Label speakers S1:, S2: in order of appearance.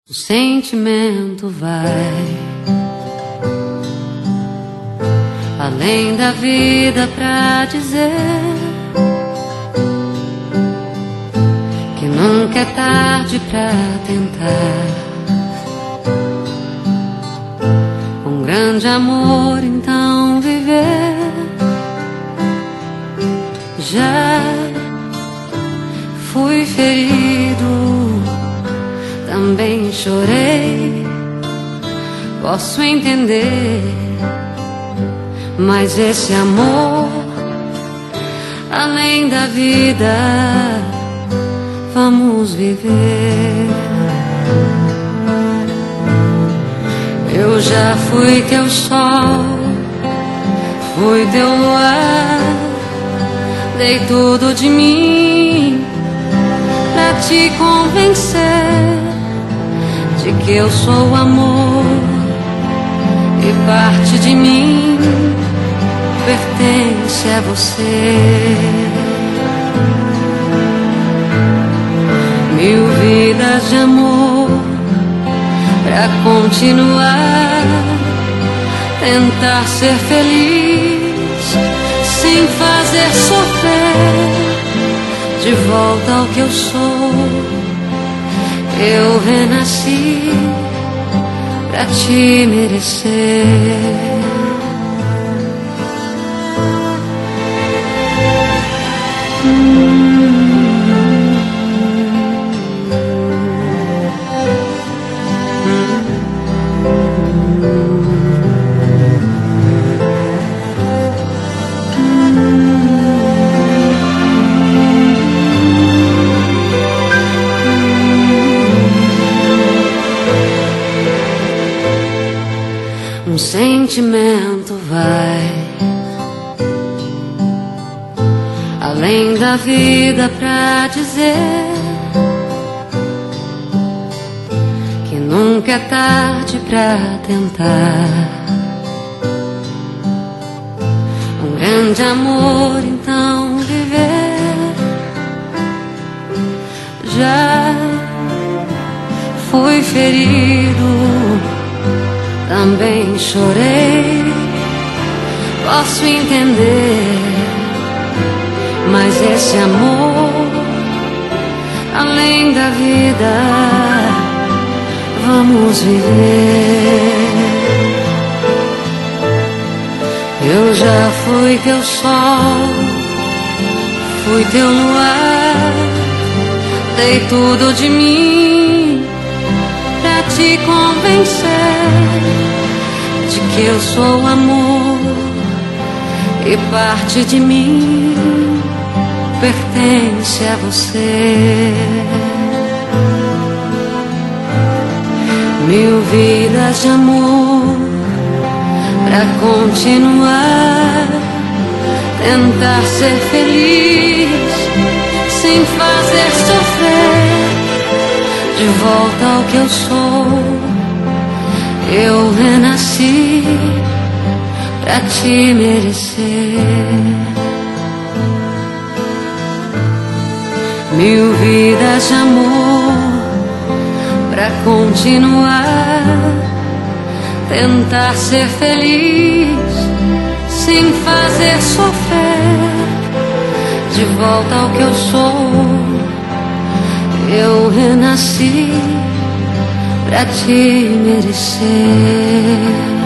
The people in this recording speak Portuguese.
S1: O sentimento vai além da vida pra dizer que nunca é tarde pra tentar um grande amor, então viver. Já fui ferido, também chorei, posso entender, mas esse amor, além da vida, vamos viver. Eu já fui teu sol, fui teu luar, dei tudo de mim pra te convencer de que eu sou o amor e parte de mim pertence a você. Mil vidas de amor pra continuar, tentar ser feliz sem fazer sofrer. De volta ao que eu sou, eu renasci pra te merecer. Um sentimento vai além da vida pra dizer que nunca é tarde pra tentar um grande amor, então viver. Já fui ferido, também chorei, posso entender, mas esse amor, além da vida, vamos viver. Eu já fui teu sol, fui teu luar, dei tudo de mim pra te convencer de que eu sou o amor e parte de mim pertence a você. Mil vidas de amor pra continuar, tentar ser feliz sem fazer sofrer. De volta ao que eu sou, eu renasci pra te merecer. Mil vidas de amor pra continuar, tentar ser feliz sem fazer sofrer. De volta ao que eu sou, eu renasci pra te merecer.